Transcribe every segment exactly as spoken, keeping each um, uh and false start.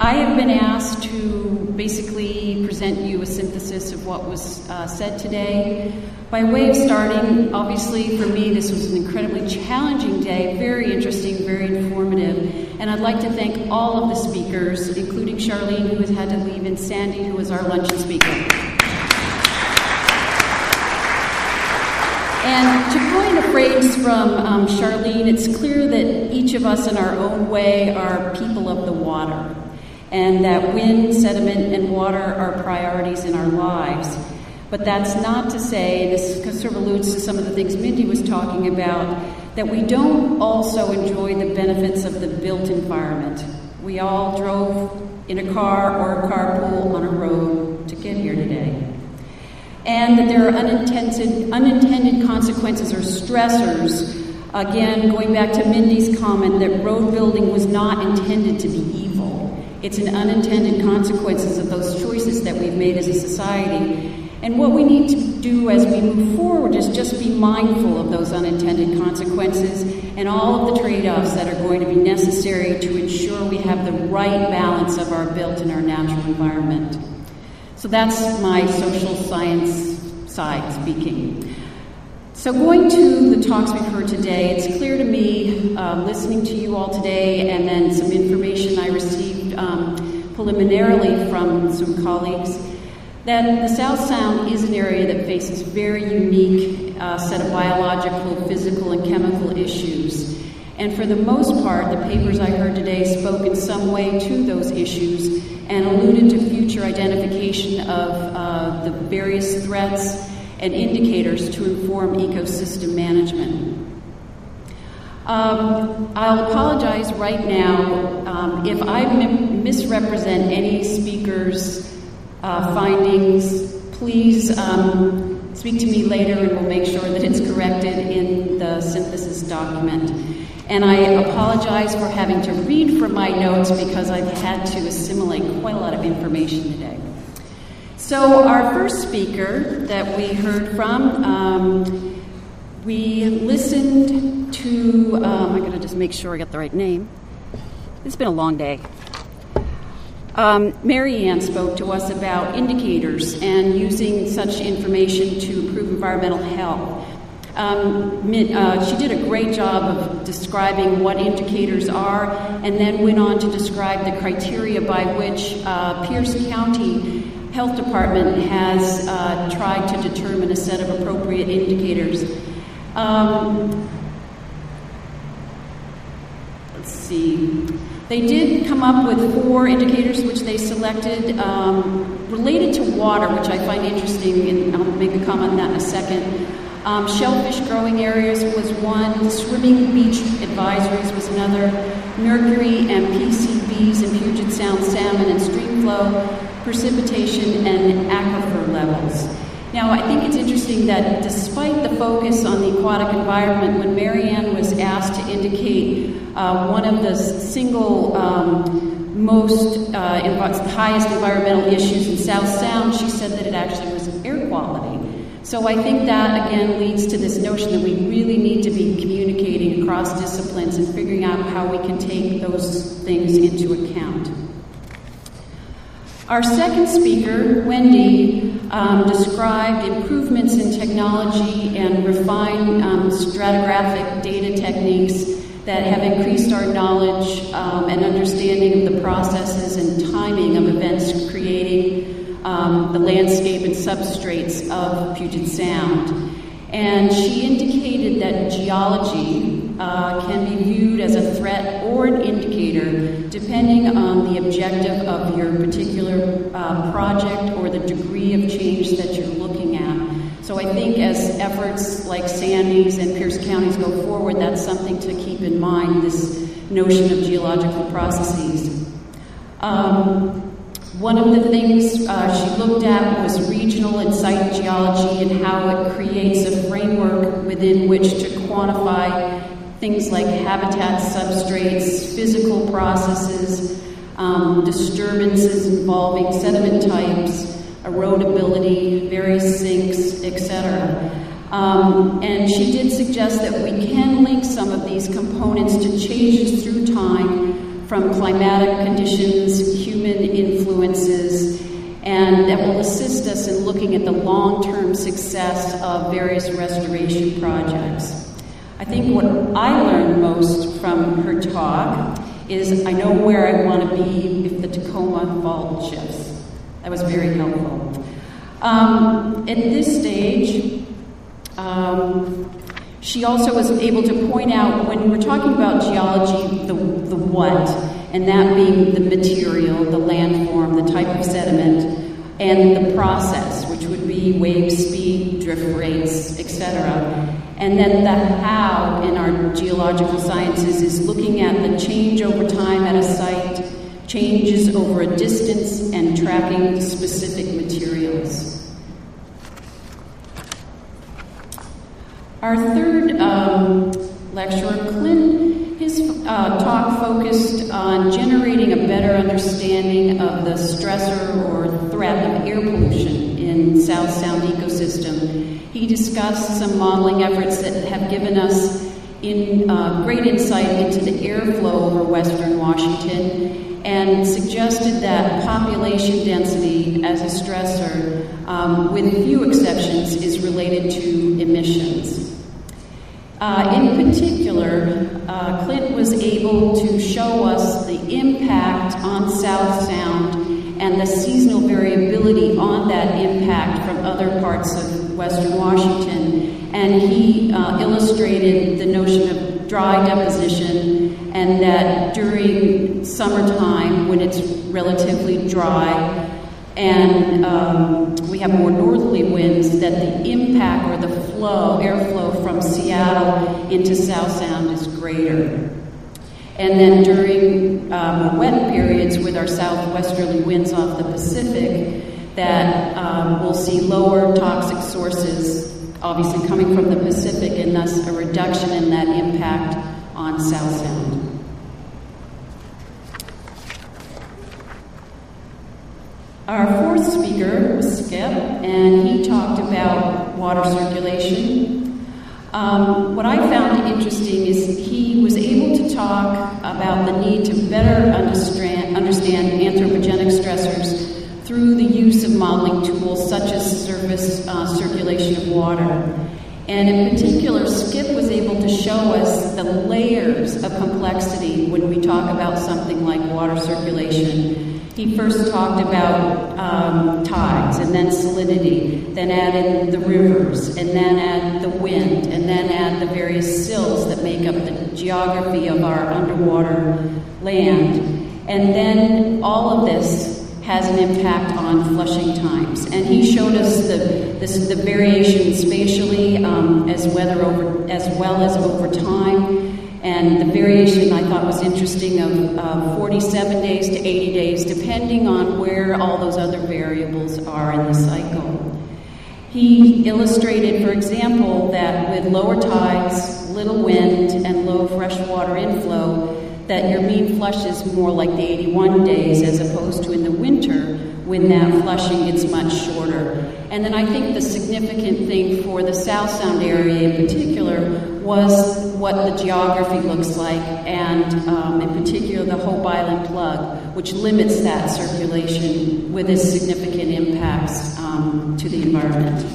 I have been asked to basically present you a synthesis of what was uh, said today. By way of starting, obviously for me this was an incredibly challenging day, very interesting, very informative, and I'd like to thank all of the speakers, including Charlene, who has had to leave, and Sandy, who was our luncheon speaker. And to coin a phrase from um, Charlene, it's clear that each of us in our own way are people of the water, and that wind, sediment, and water are priorities in our lives. But that's not to say, this sort of alludes to some of the things Mindy was talking about, that we don't also enjoy the benefits of the built environment. We all drove in a car or a carpool on a road to get here today. And that there are unintended, unintended consequences or stressors. Again, going back to Mindy's comment that road building was not intended to be evil. It's an unintended consequences of those choices that we've made as a society. And what we need to do as we move forward is just be mindful of those unintended consequences and all of the trade-offs that are going to be necessary to ensure we have the right balance of our built and our natural environment. So that's my social science side speaking. So going to the talks we've heard today, it's clear to me, uh, listening to you all today, and then some information I received um, preliminarily from some colleagues, that the South Sound is an area that faces very unique uh, set of biological, physical, and chemical issues. And for the most part, the papers I heard today spoke in some way to those issues and alluded to future identification of uh, the various threats and indicators to inform ecosystem management. Um, I'll apologize right now um, if I m- misrepresent any speakers' uh, findings. Please um, speak to me later and we'll make sure that it's corrected in the synthesis document. And I apologize for having to read from my notes because I've had to assimilate quite a lot of information today. So our first speaker that we heard from, um, we listened to, um, I'm going to just make sure I got the right name. It's been a long day. Um, Mary Ann spoke to us about indicators and using such information to improve environmental health. Um, uh, she did a great job of describing what indicators are and then went on to describe the criteria by which uh, Pierce County Health Department has uh, tried to determine a set of appropriate indicators. Um, let's see. They did come up with four indicators which they selected um, related to water, which I find interesting, and I'll make a comment on that in a second. Um, shellfish growing areas was one, swimming beach advisories was another, mercury and P C Bs in Puget Sound salmon and stream flow, precipitation, and aquifer levels. Now, I think it's interesting that despite the focus on the aquatic environment, when Mary Ann was asked to indicate uh, one of the single um, most uh, env- highest environmental issues in South Sound, she said that it actually was air quality. So I think that, again, leads to this notion that we really need to be communicating across disciplines and figuring out how we can take those things into account. Our second speaker, Wendy, um, described improvements in technology and refined um, stratigraphic data techniques that have increased our knowledge um, and understanding of the processes and timing of events creating Um, the landscape and substrates of Puget Sound. And she indicated that geology uh, can be viewed as a threat or an indicator depending on the objective of your particular uh, project or the degree of change that you're looking at. So I think as efforts like Sandy's and Pierce County's go forward, that's something to keep in mind, this notion of geological processes. Um, One of the things uh, she looked at was regional and site geology and how it creates a framework within which to quantify things like habitat substrates, physical processes, um, disturbances involving sediment types, erodibility, various sinks, et cetera. Um, and she did suggest that we can link some of these components to changes through time from climatic conditions, human influences, and that will assist us in looking at the long-term success of various restoration projects. I think what I learned most from her talk is I know where I want to be if the Tacoma Fault shifts. That was very helpful. Um, at this stage, um, she also was able to point out, when we're talking about geology, the, the what, and that being the material, the landform, the type of sediment, and the process, which would be wave speed, drift rates, et cetera. And then the how in our geological sciences is looking at the change over time at a site, changes over a distance, and tracking specific materials. Our third um, lecturer, Clint, his uh, talk focused on generating a better understanding of the stressor or threat of air pollution in South Sound ecosystem. He discussed some modeling efforts that have given us in uh, great insight into the airflow over Western Washington, and suggested that population density as a stressor, um, with few exceptions, is related to emissions. Uh, in particular, uh, Clint was able to show us the impact on South Sound and the seasonal variability on that impact from other parts of Western Washington. And he uh, illustrated the notion of dry deposition, and that during summertime, when it's relatively dry and um, we have more northerly winds, that the impact or the flow, airflow from Seattle into South Sound is greater. And then during um, wet periods with our southwesterly winds off the Pacific, that um, we'll see lower toxic sources, obviously coming from the Pacific, and thus a reduction in that impact on South Sound. Our fourth speaker was Skip, and he talked about water circulation. Um, what I found interesting is he was able to talk about the need to better understand, understand anthropogenic stressors through the use of modeling tools such as surface uh, circulation of water. And in particular, Skip was able to show us the layers of complexity when we talk about something like water circulation. He first talked about um, tides, and then salinity, then added the rivers, and then add the wind, and then add the various sills that make up the geography of our underwater land. And then all of this has an impact on flushing times. And he showed us the, this, the variation spatially um, as, weather over, as well as over time. And the variation I thought was interesting of uh, forty-seven days to eighty days, depending on where all those other variables are in the cycle. He illustrated, for example, that with lower tides, little wind, and low freshwater inflow, that your mean flush is more like the eighty-one days, as opposed to in the winter when that flushing gets much shorter. And then I think the significant thing for the South Sound area in particular was what the geography looks like, and um, in particular the Hope Island plug, which limits that circulation with its significant impacts um, to the environment.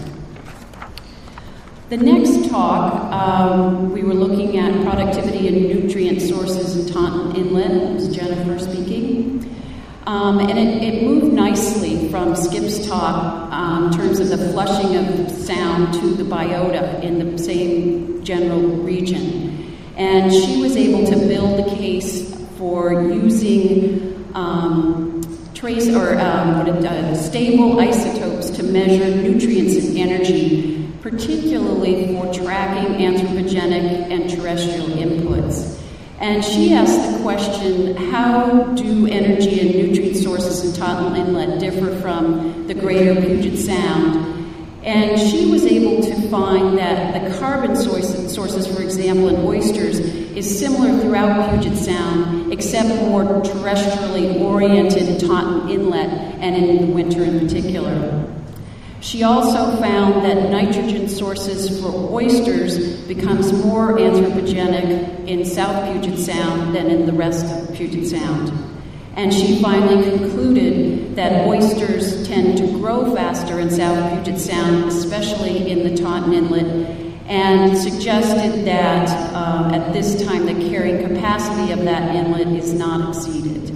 The next talk, um, we were looking at productivity and nutrient sources in Taunton Inlet. It was Jennifer speaking. Um, and it, it moved nicely from Skip's talk um, in terms of the flushing of sound to the biota in the same general region. And she was able to build a case for using um, trace or um, what it, uh, stable isotopes to measure nutrients and energy, particularly for tracking anthropogenic and terrestrial inputs. And she asked the question, how do energy and nutrient sources in Taunton Inlet differ from the greater Puget Sound? And she was able to find that the carbon source, sources, for example, in oysters, is similar throughout Puget Sound, except more terrestrially oriented in Taunton Inlet and in the winter in particular. She also found that nitrogen sources for oysters becomes more anthropogenic in South Puget Sound than in the rest of Puget Sound. And she finally concluded that oysters tend to grow faster in South Puget Sound, especially in the Taunton Inlet, and suggested that uh, at this time the carrying capacity of that inlet is not exceeded.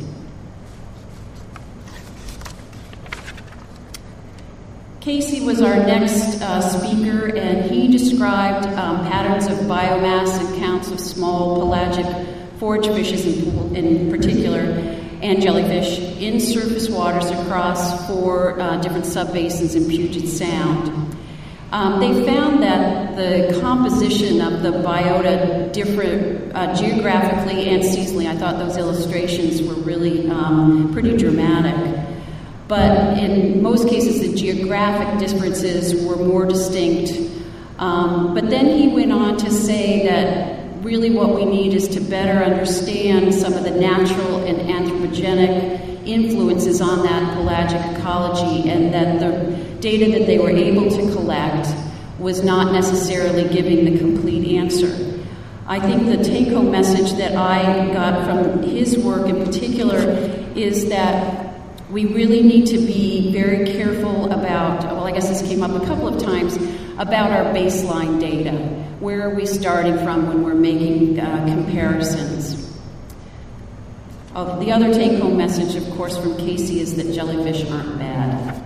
Casey was our next uh, speaker, and he described um, patterns of biomass and counts of small pelagic forage fishes in, in particular, and jellyfish in surface waters across four uh, different subbasins in Puget Sound. Um, they found that the composition of the biota differed uh, geographically and seasonally. I thought those illustrations were really um, pretty dramatic. But in most cases, the geographic differences were more distinct. Um, but then he went on to say that really what we need is to better understand some of the natural and anthropogenic influences on that pelagic ecology, and that the data that they were able to collect was not necessarily giving the complete answer. I think the take-home message that I got from his work in particular is that we really need to be very careful about, well, I guess this came up a couple of times, about our baseline data. Where are we starting from when we're making uh, comparisons? Oh, the other take-home message, of course, from Casey is that jellyfish aren't bad.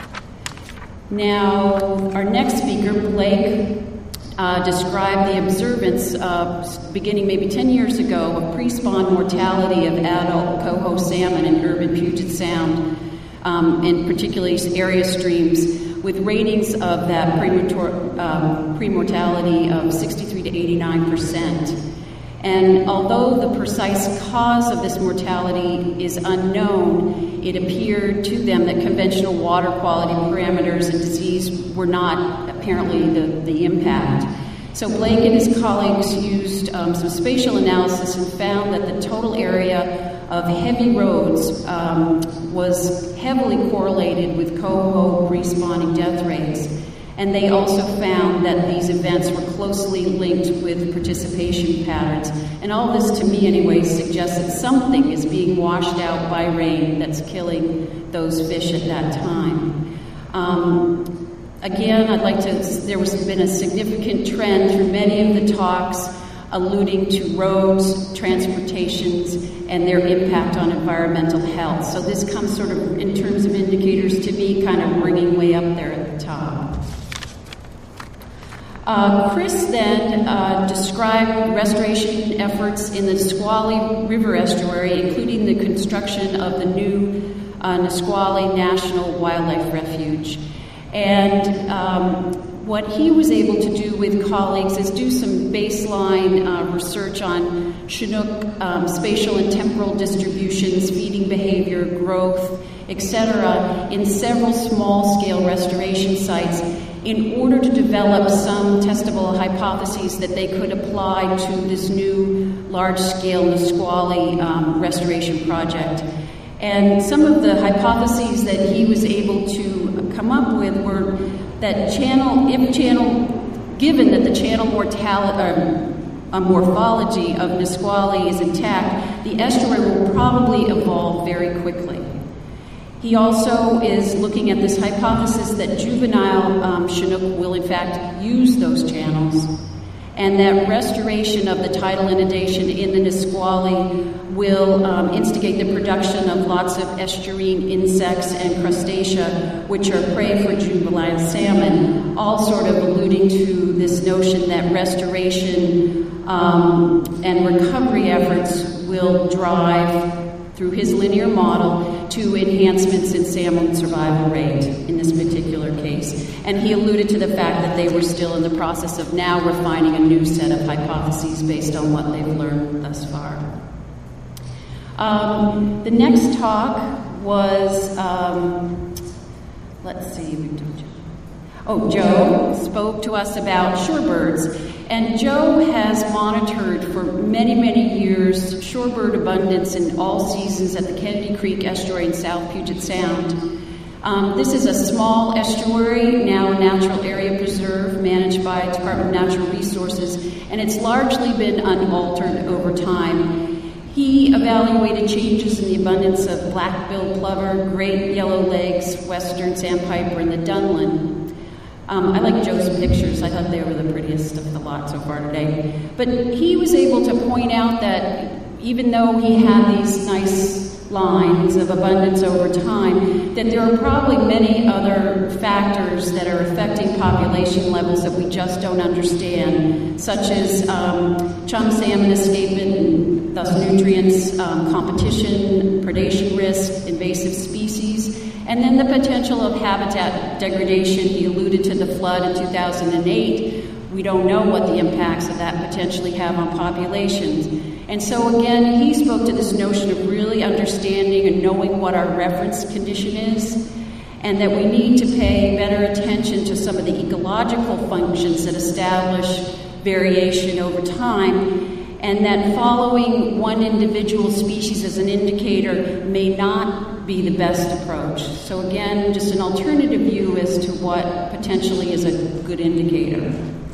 Now, our next speaker, Blake, uh, described the observance, uh, beginning maybe ten years ago, of pre-spawn mortality of adult coho salmon in urban Puget Sound, um, in particularly area streams, with ratings of that prematur- uh, pre-mortality of sixty-three to eighty-nine percent. And although the precise cause of this mortality is unknown, it appeared to them that conventional water quality parameters and disease were not apparently the, the impact. So Blake and his colleagues used um, some spatial analysis and found that the total area of heavy roads um, was heavily correlated with coho pre-spawning death rates. And they also found that these events were closely linked with participation patterns. And all this, to me anyway, suggests that something is being washed out by rain that's killing those fish at that time. Um, again, I'd like to, there has been a significant trend through many of the talks alluding to roads, transportations, and their impact on environmental health. So this comes sort of, in terms of indicators, to me, kind of ringing way up there at the top. Uh, Chris then uh, described restoration efforts in the Nisqually River estuary, including the construction of the new uh, Nisqually National Wildlife Refuge. And um, what he was able to do with colleagues is do some baseline uh, research on Chinook um, spatial and temporal distributions, feeding behavior, growth, et cetera, in several small-scale restoration sites, in order to develop some testable hypotheses that they could apply to this new large-scale Nisqually um, restoration project. And some of the hypotheses that he was able to come up with were that channel, if channel, given that the channel mortality, uh, morphology of Nisqually is intact, the estuary will probably evolve very quickly. He also is looking at this hypothesis that juvenile um, Chinook will in fact use those channels, and that restoration of the tidal inundation in the Nisqually will um, instigate the production of lots of estuarine insects and crustacea, which are prey for juvenile salmon, all sort of alluding to this notion that restoration um, and recovery efforts will drive, through his linear model, to enhancements in salmon survival rate in this particular case. And he alluded to the fact that they were still in the process of now refining a new set of hypotheses based on what they've learned thus far. Um, the next talk was, um, let's see, we told you. Oh, Joe spoke to us about shorebirds. And Joe has monitored for many, many years shorebird abundance in all seasons at the Kennedy Creek estuary in South Puget Sound. Um, this is a small estuary, now a natural area preserve managed by Department of Natural Resources, and it's largely been unaltered over time. He evaluated changes in the abundance of black-billed plover, great yellowlegs, western sandpiper, and the dunlin. Um, I like Joe's pictures. I thought they were the prettiest of the lot so far today. But he was able to point out that even though he had these nice lines of abundance over time, that there are probably many other factors that are affecting population levels that we just don't understand, such as um, chum salmon escapement, thus nutrients, um, competition, predation risk, invasive species, and then the potential of habitat degradation. He alluded to the flood in two thousand eight. We don't know what the impacts of that potentially have on populations. And so again, he spoke to this notion of really understanding and knowing what our reference condition is, and that we need to pay better attention to some of the ecological functions that establish variation over time, and that following one individual species as an indicator may not be the best approach. So again, just an alternative view as to what potentially is a good indicator.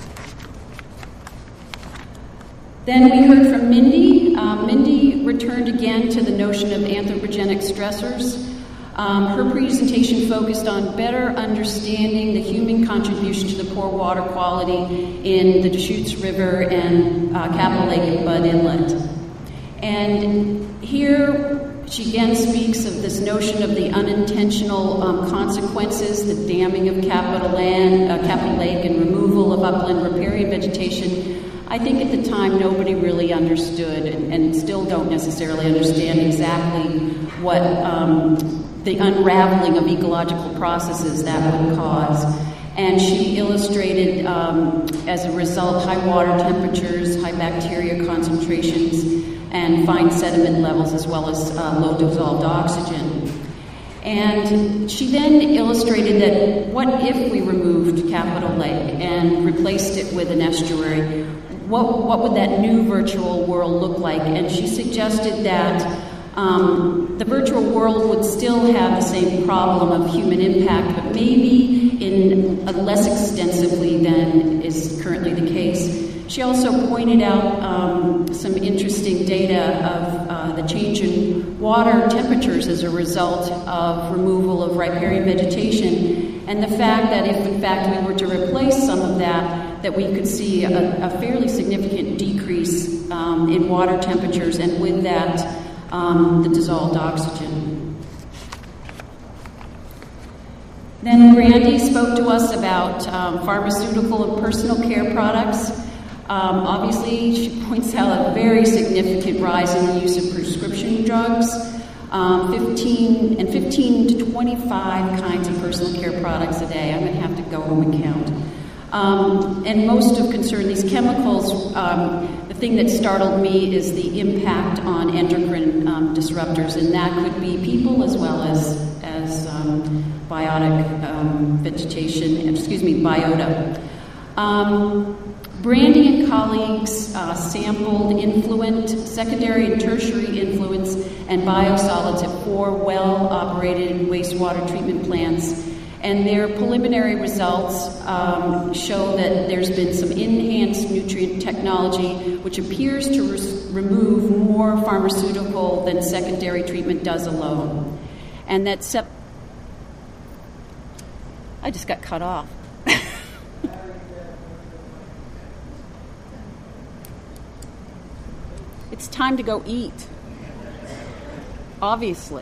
Then we heard from Mindy. Um, Mindy returned again to the notion of anthropogenic stressors. Um, her presentation focused on better understanding the human contribution to the poor water quality in the Deschutes River and uh, Capitol Lake and Budd Inlet. And here she again speaks of this notion of the unintentional um, consequences, the damming of Capitol, Land, uh, Capitol Lake and removal of upland riparian vegetation. I think at the time nobody really understood and, and still don't necessarily understand exactly what um, the unraveling of ecological processes that would cause. And she illustrated, um, as a result, high water temperatures, high bacteria concentrations, and fine sediment levels, as well as uh, low dissolved oxygen. And she then illustrated that what if we removed Capitol Lake and replaced it with an estuary? What, what would that new virtual world look like? And she suggested that um, the virtual world would still have the same problem of human impact, but maybe in uh, less extensively than is currently the case. She also pointed out um, some interesting data of uh, the change in water temperatures as a result of removal of riparian vegetation, and the fact that if in fact we were to replace some of that, that we could see a, a fairly significant decrease um, in water temperatures, and with that, um, the dissolved oxygen. Then Brandy spoke to us about um, pharmaceutical and personal care products. Um, obviously, she points out a very significant rise in the use of prescription drugs, um, fifteen and fifteen to twenty-five kinds of personal care products a day. I'm going to have to go home and count. Um, and most of concern, these chemicals, um, the thing that startled me is the impact on endocrine um, disruptors, and that could be people as well as, as um, biotic um, vegetation, excuse me, biota. Um, Brandy and colleagues uh, sampled influent, secondary and tertiary influence, and biosolids at four well-operated wastewater treatment plants. And their preliminary results um, show that there's been some enhanced nutrient technology which appears to res- remove more pharmaceutical than secondary treatment does alone. And that sep- I just got cut off. It's time to go eat, obviously.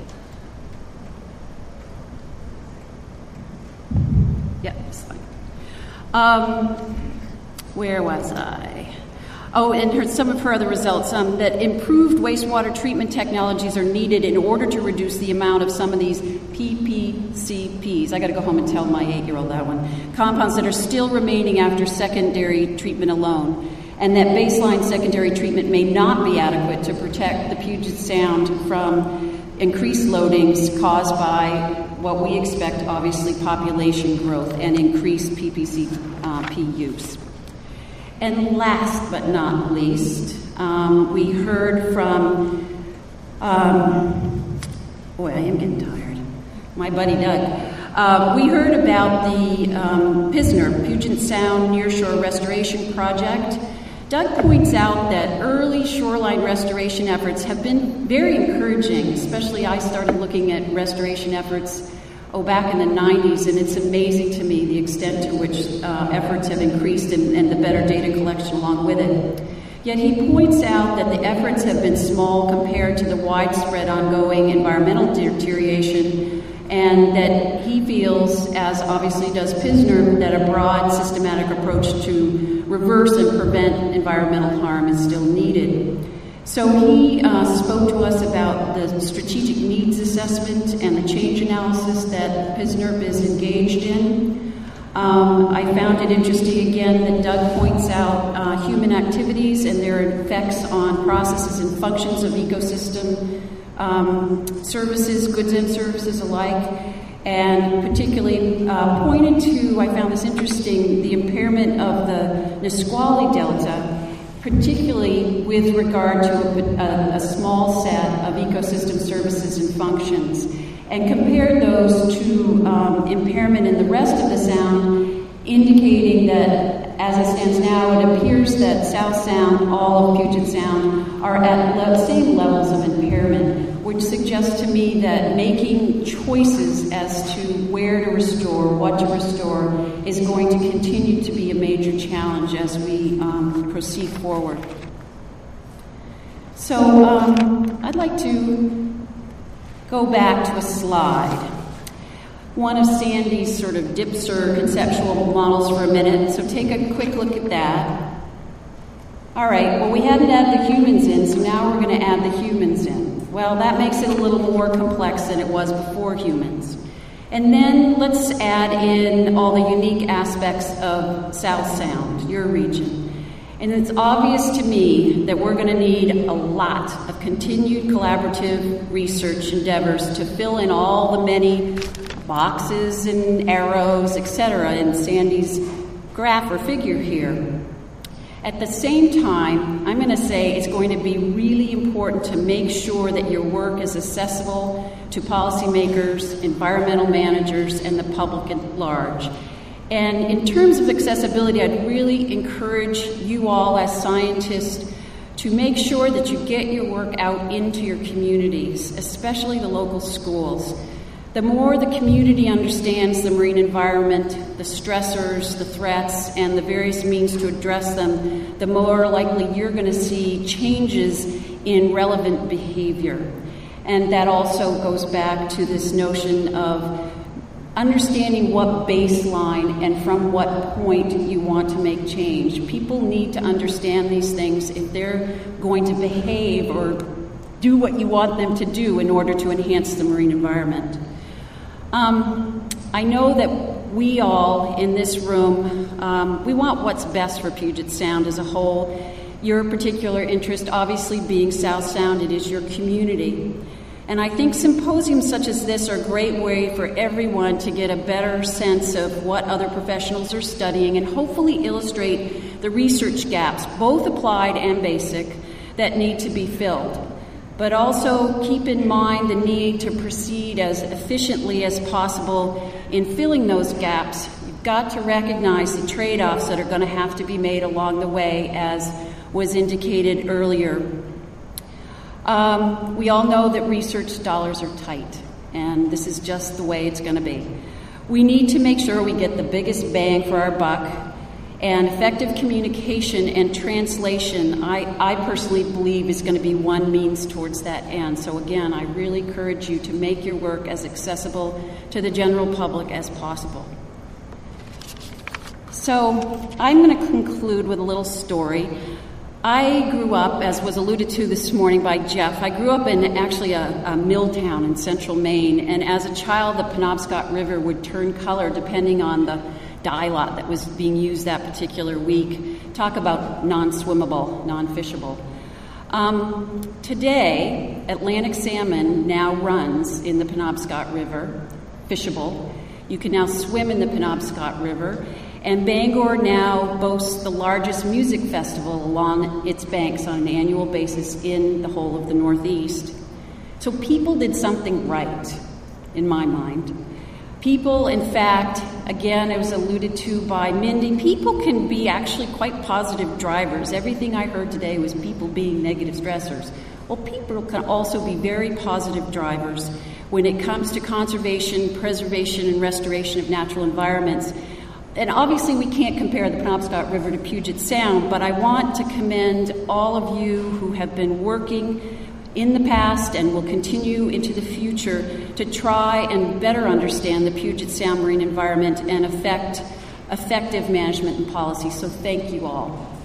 Yeah, it's fine. Um, where was I? Oh, and her, some of her other results, um, that improved wastewater treatment technologies are needed in order to reduce the amount of some of these P P C Ps. I got to go home and tell my eight-year-old that one. Compounds that are still remaining after secondary treatment alone, and that baseline secondary treatment may not be adequate to protect the Puget Sound from increased loadings caused by what we expect, obviously, population growth and increased P P C P use. And last but not least, um, we heard from, um, boy, I am getting tired, my buddy Doug. Uh, we heard about the um, P S N R, Puget Sound Nearshore Restoration Project, Doug points out that early shoreline restoration efforts have been very encouraging, especially I started looking at restoration efforts oh, back in the nineties, and it's amazing to me the extent to which uh, efforts have increased and, and the better data collection along with it. Yet he points out that the efforts have been small compared to the widespread ongoing environmental deterioration, and that he feels, as obviously does Pisner, that a broad systematic approach to reverse and prevent environmental harm is still needed. So he uh, spoke to us about the strategic needs assessment and the change analysis that Pisner is engaged in. Um, I found it interesting again that Doug points out uh, human activities and their effects on processes and functions of ecosystem um, services, goods and services alike, and particularly uh, pointed to, I found this interesting, the impairment of the Nisqually Delta, particularly with regard to a, a, a small set of ecosystem services and functions, and compared those to um, impairment in the rest of the Sound, indicating that as it stands now, it appears that South Sound, all of Puget Sound, are at the same levels of impairment, which suggests to me that making choices as to where to restore, what to restore, is going to continue to be a major challenge as we um, proceed forward. So um, I'd like to go back to a slide. One of Sandy's sort of D I P S R conceptual models for a minute, so take a quick look at that. All right, well, we hadn't added the humans in, so now we're going to add the humans in. Well, that makes it a little more complex than it was before humans. And then let's add in all the unique aspects of South Sound, your region. And it's obvious to me that we're going to need a lot of continued collaborative research endeavors to fill in all the many boxes and arrows, et cetera, in Sandy's graph or figure here. At the same time, I'm going to say it's going to be really important to make sure that your work is accessible to policymakers, environmental managers, and the public at large. And in terms of accessibility, I'd really encourage you all as scientists to make sure that you get your work out into your communities, especially the local schools. The more the community understands the marine environment, the stressors, the threats, and the various means to address them, the more likely you're going to see changes in relevant behavior. And that also goes back to this notion of understanding what baseline and from what point you want to make change. People need to understand these things if they're going to behave or do what you want them to do in order to enhance the marine environment. Um, I know that we all in this room, um, we want what's best for Puget Sound as a whole. Your particular interest obviously being South Sound, it is your community. And I think symposiums such as this are a great way for everyone to get a better sense of what other professionals are studying and hopefully illustrate the research gaps, both applied and basic, that need to be filled. But also keep in mind the need to proceed as efficiently as possible in filling those gaps. You've got to recognize the trade-offs that are going to have to be made along the way, as was indicated earlier. Um, we all know that research dollars are tight, and this is just the way it's going to be. We need to make sure we get the biggest bang for our buck, and effective communication and translation, I, I personally believe, is going to be one means towards that end. So again, I really encourage you to make your work as accessible to the general public as possible. So I'm going to conclude with a little story. I grew up, as was alluded to this morning by Jeff, I grew up in actually a, a mill town in central Maine, and as a child the Penobscot River would turn color depending on the dye lot that was being used that particular week. Talk about non-swimmable, non-fishable. Um, today, Atlantic salmon now runs in the Penobscot River, fishable. You can now swim in the Penobscot River. And Bangor now boasts the largest music festival along its banks on an annual basis in the whole of the Northeast. So people did something right, in my mind. People, in fact, again, it was alluded to by Mindy, people can be actually quite positive drivers. Everything I heard today was people being negative stressors. Well, people can also be very positive drivers when it comes to conservation, preservation, and restoration of natural environments. And obviously we can't compare the Penobscot River to Puget Sound, but I want to commend all of you who have been working in the past and will continue into the future to try and better understand the Puget Sound marine environment and affect effective management and policy. So thank you all.